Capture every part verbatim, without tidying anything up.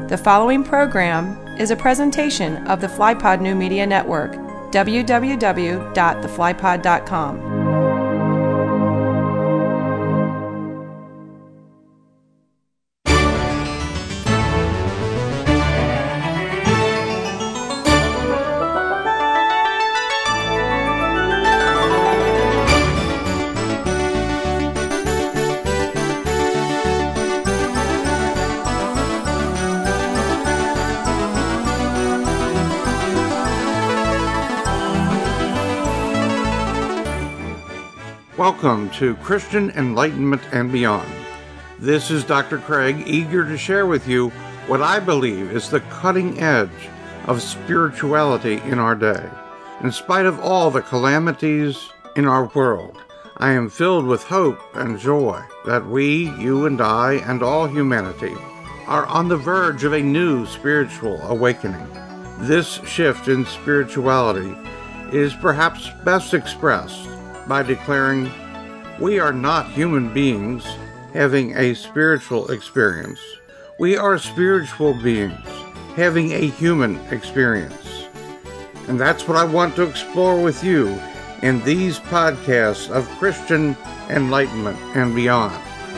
The following program is a presentation of the FlyPod New Media Network, w w w dot the fly pod dot com. Welcome to Christian Enlightenment and Beyond. This is Doctor Craig, eager to share with you what I believe is the cutting edge of spirituality in our day. In spite of all the calamities in our world, I am filled with hope and joy that we, you and I, and all humanity are on the verge of a new spiritual awakening. This shift in spirituality is perhaps best expressed by declaring, we are not human beings having a spiritual experience. We are spiritual beings having a human experience. And that's what I want to explore with you in these podcasts of Christian Enlightenment and Beyond.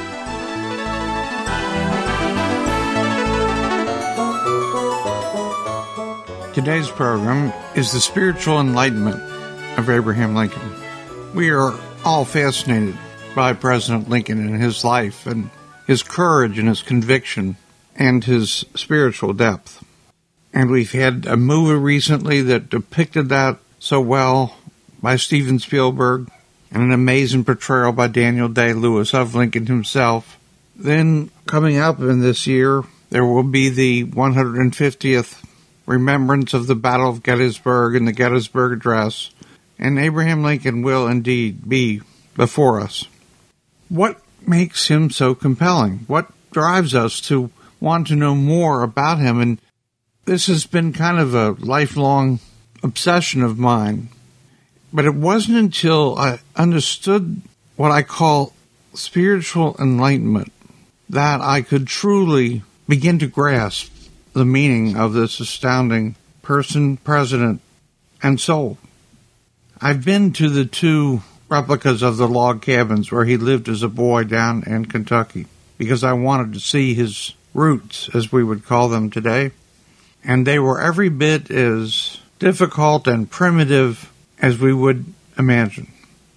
Today's program is the spiritual enlightenment of Abraham Lincoln. We are all fascinated by President Lincoln and his life and his courage and his conviction and his spiritual depth. And we've had a movie recently that depicted that so well by Steven Spielberg, and an amazing portrayal by Daniel Day-Lewis of Lincoln himself. Then, coming up in this year, there will be the one hundred fiftieth remembrance of the Battle of Gettysburg and the Gettysburg Address. And Abraham Lincoln will indeed be before us. What makes him so compelling? What drives us to want to know more about him? And this has been kind of a lifelong obsession of mine. But it wasn't until I understood what I call spiritual enlightenment that I could truly begin to grasp the meaning of this astounding person, president, and soul. I've been to the two replicas of the log cabins where he lived as a boy down in Kentucky because I wanted to see his roots, as we would call them today. And they were every bit as difficult and primitive as we would imagine.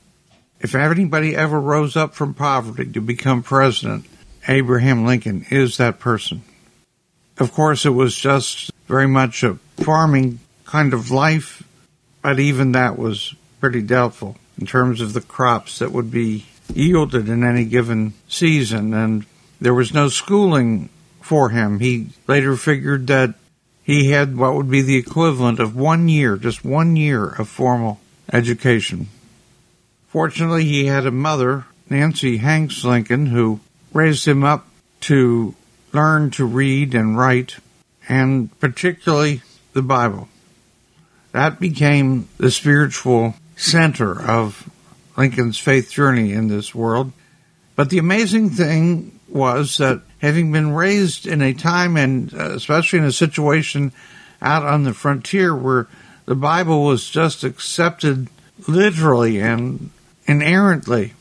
If anybody ever rose up from poverty to become president, Abraham Lincoln is that person. Of course, it was just very much a farming kind of life, but even that was pretty doubtful in terms of the crops that would be yielded in any given season. And there was no schooling for him. He later figured that he had what would be the equivalent of one year, just one year of formal education. Fortunately, he had a mother, Nancy Hanks Lincoln, who raised him up to learn to read and write, and particularly the Bible. That became the spiritual center of Lincoln's faith journey in this world. But the amazing thing was that having been raised in a time, and especially in a situation out on the frontier where the Bible was just accepted literally and inerrantly,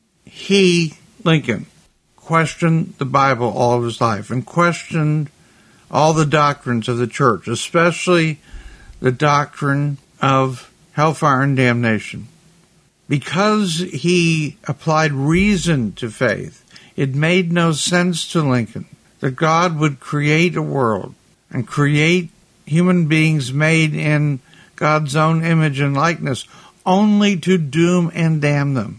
he, Lincoln, questioned the Bible all of his life and questioned all the doctrines of the church, especially the doctrine of hellfire and damnation. Because he applied reason to faith, it made no sense to Lincoln that God would create a world and create human beings made in God's own image and likeness only to doom and damn them.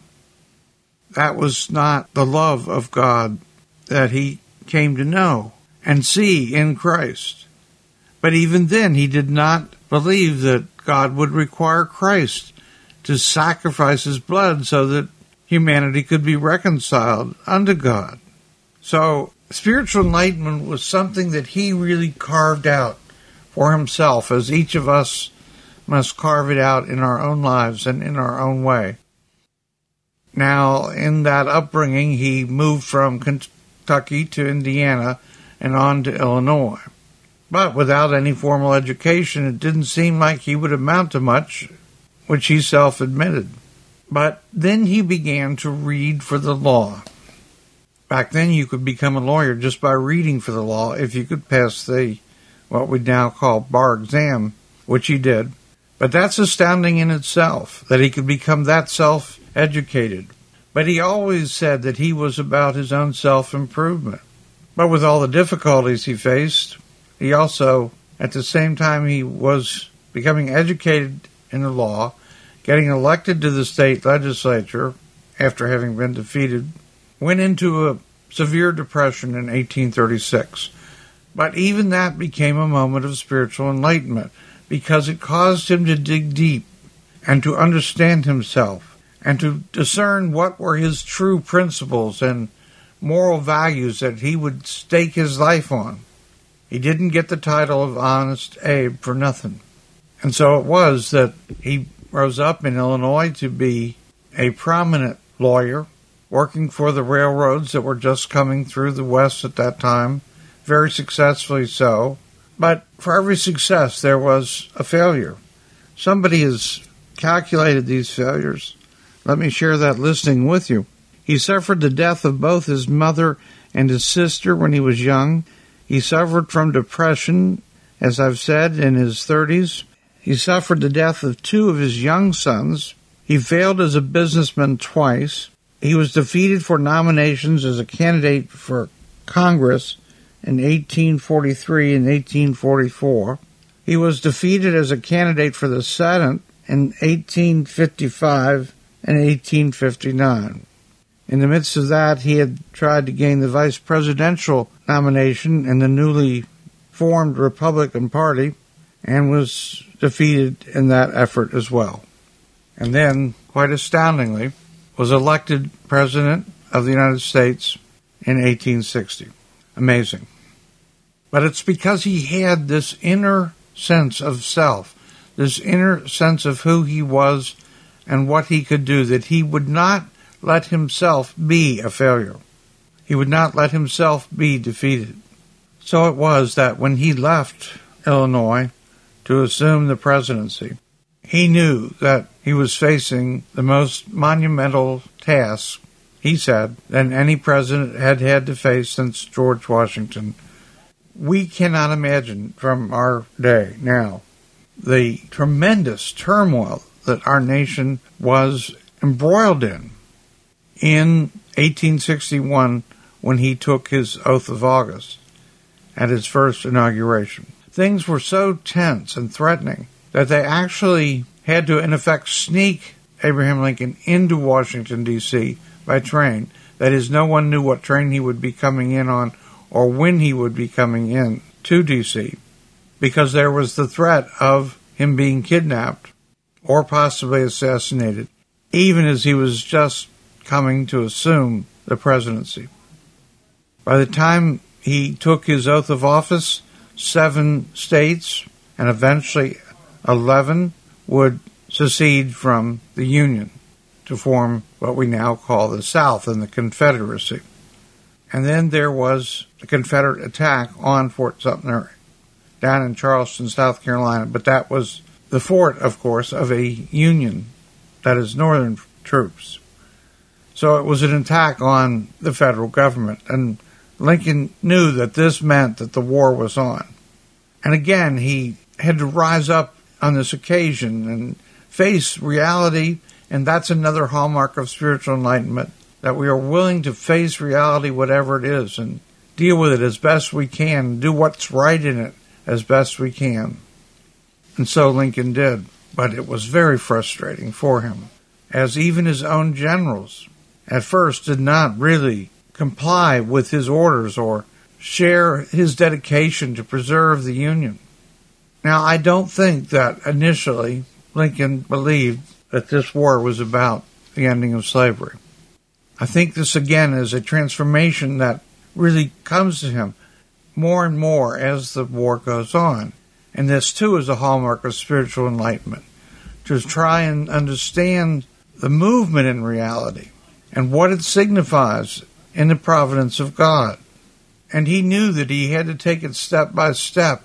That was not the love of God that he came to know and see in Christ. But even then, he did not believe that God would require Christ to sacrifice his blood so that humanity could be reconciled unto God. So spiritual enlightenment was something that he really carved out for himself, as each of us must carve it out in our own lives and in our own way. Now, in that upbringing, he moved from Kentucky to Indiana and on to Illinois. But without any formal education, it didn't seem like he would amount to much, which he self-admitted. But then he began to read for the law. Back then, you could become a lawyer just by reading for the law if you could pass the, what we now call bar exam, which he did. But that's astounding in itself, that he could become that self-educated. But he always said that he was about his own self-improvement. But with all the difficulties he faced, he also, at the same time he was becoming educated in the law, getting elected to the state legislature after having been defeated, went into a severe depression in eighteen thirty-six. But even that became a moment of spiritual enlightenment, because it caused him to dig deep and to understand himself and to discern what were his true principles and moral values that he would stake his life on. He didn't get the title of Honest Abe for nothing. And so it was that he rose up in Illinois to be a prominent lawyer, working for the railroads that were just coming through the West at that time, very successfully so. But for every success, there was a failure. Somebody has calculated these failures. Let me share that listing with you. He suffered the death of both his mother and his sister when he was young. He suffered from depression, as I've said, in his thirties. He suffered the death of two of his young sons. He failed as a businessman twice. He was defeated for nominations as a candidate for Congress in eighteen forty-three and eighteen forty-four. He was defeated as a candidate for the Senate in eighteen fifty-five and eighteen fifty-nine. In the midst of that, he had tried to gain the vice presidential nomination in the newly formed Republican Party and was defeated in that effort as well. And then, quite astoundingly, was elected President of the United States in eighteen sixty. Amazing. But it's because he had this inner sense of self, this inner sense of who he was and what he could do, that he would not let himself be a failure. He would not let himself be defeated. So it was that when he left Illinois to assume the presidency, he knew that he was facing the most monumental task, he said, than any president had had to face since George Washington. We cannot imagine from our day now the tremendous turmoil that our nation was embroiled in in eighteen sixty-one when he took his oath of office at his first inauguration. Things were so tense and threatening that they actually had to, in effect, sneak Abraham Lincoln into Washington, D C by train. That is, no one knew what train he would be coming in on or when he would be coming in to D C, because there was the threat of him being kidnapped or possibly assassinated, even as he was just coming to assume the presidency. By the time he took his oath of office, seven states and eventually eleven would secede from the Union to form what we now call the South and the Confederacy. And then there was a Confederate attack on Fort Sumter down in Charleston, South Carolina, but that was the fort, of course, of a Union, that is, Northern troops. So it was an attack on the federal government, and Lincoln knew that this meant that the war was on. And again, he had to rise up on this occasion and face reality, and that's another hallmark of spiritual enlightenment, that we are willing to face reality, whatever it is, and deal with it as best we can, do what's right in it as best we can. And so Lincoln did, but it was very frustrating for him, as even his own generals at first did not really comply with his orders or share his dedication to preserve the Union. Now, I don't think that initially Lincoln believed that this war was about the ending of slavery. I think this, again, is a transformation that really comes to him more and more as the war goes on. And this, too, is a hallmark of spiritual enlightenment, to try and understand the movement in reality and what it signifies in the providence of God. And he knew that he had to take it step by step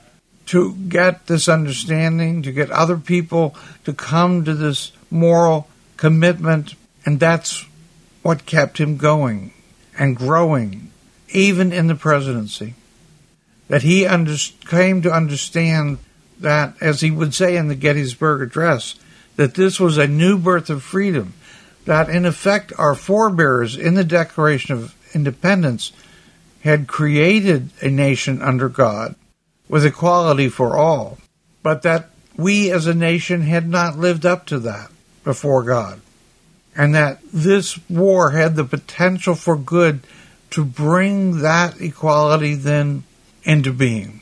to get this understanding, to get other people to come to this moral commitment. And that's what kept him going and growing, even in the presidency. That he under- came to understand that, as he would say in the Gettysburg Address, that this was a new birth of freedom, that in effect our forebears in the Declaration of Independence had created a nation under God with equality for all, but that we as a nation had not lived up to that before God, and that this war had the potential for good to bring that equality then into being.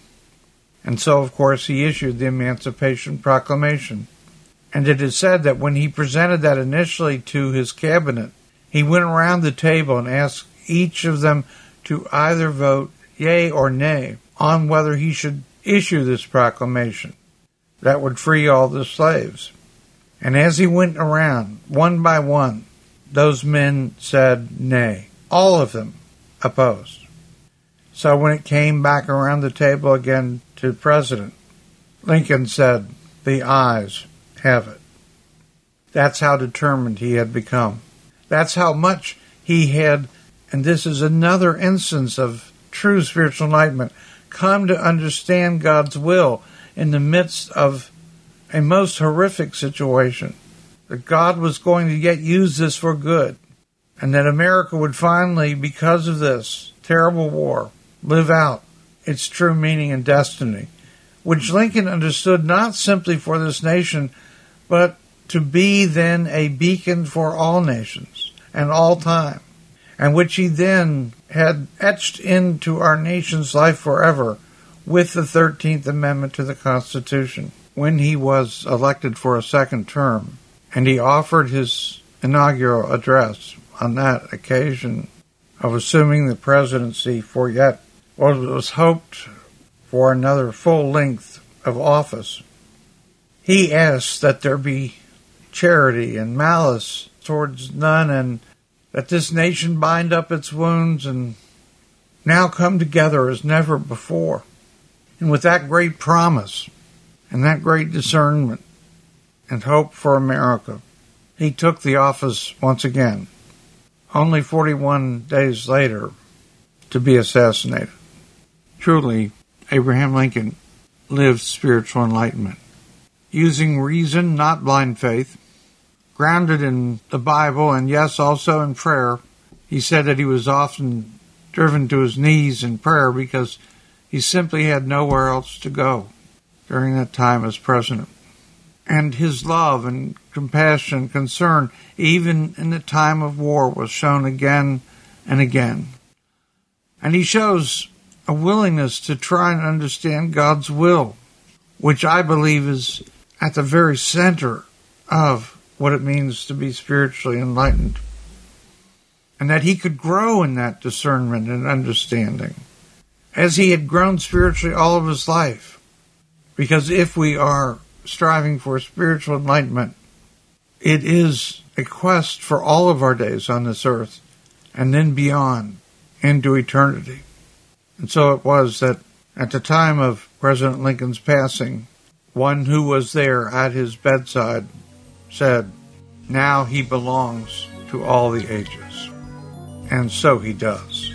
And so, of course, he issued the Emancipation Proclamation. And it is said that when he presented that initially to his cabinet, he went around the table and asked each of them to either vote yea or nay on whether he should issue this proclamation that would free all the slaves. And as he went around, one by one, those men said nay. All of them opposed. So when it came back around the table again to the president, Lincoln said, "The ayes have it." That's how determined he had become. That's how much he had, and this is another instance of true spiritual enlightenment, come to understand God's will in the midst of a most horrific situation. That God was going to yet use this for good. And that America would finally, because of this terrible war, live out its true meaning and destiny, which Lincoln understood not simply for this nation, but to be then a beacon for all nations and all time, and which he then had etched into our nation's life forever with the thirteenth Amendment to the Constitution when he was elected for a second term. And he offered his inaugural address on that occasion of assuming the presidency for yet what was hoped for another full length of office. He asked that there be charity and malice towards none, and that this nation bind up its wounds and now come together as never before. And with that great promise and that great discernment and hope for America, he took the office once again, only forty-one days later, to be assassinated. Truly, Abraham Lincoln lived spiritual enlightenment, using reason, not blind faith, grounded in the Bible, and yes, also in prayer. He said that he was often driven to his knees in prayer because he simply had nowhere else to go during that time as president. And his love and compassion and concern, even in the time of war, was shown again and again. And he shows a willingness to try and understand God's will, which I believe is at the very center of what it means to be spiritually enlightened. And that he could grow in that discernment and understanding, as he had grown spiritually all of his life. Because if we are striving for spiritual enlightenment, it is a quest for all of our days on this earth, and then beyond, into eternity. And so it was that at the time of President Lincoln's passing, one who was there at his bedside said, "Now he belongs to all the ages." And so he does.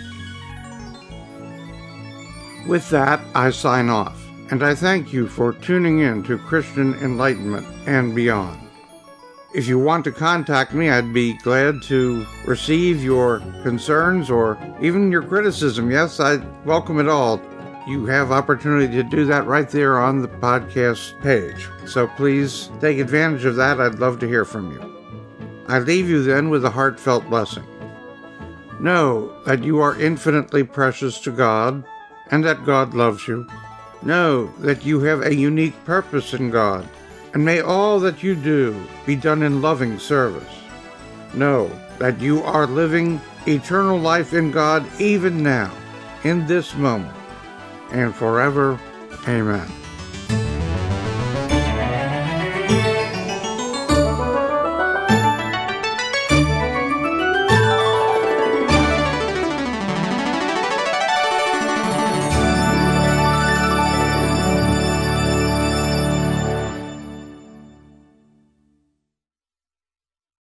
With that, I sign off, and I thank you for tuning in to Christian Enlightenment and Beyond. If you want to contact me, I'd be glad to receive your concerns or even your criticism. Yes, I welcome it all. You have opportunity to do that right there on the podcast page. So please take advantage of that. I'd love to hear from you. I leave you then with a heartfelt blessing. Know that you are infinitely precious to God and that God loves you. Know that you have a unique purpose in God, and may all that you do be done in loving service. Know that you are living eternal life in God even now, in this moment, and forever. Amen.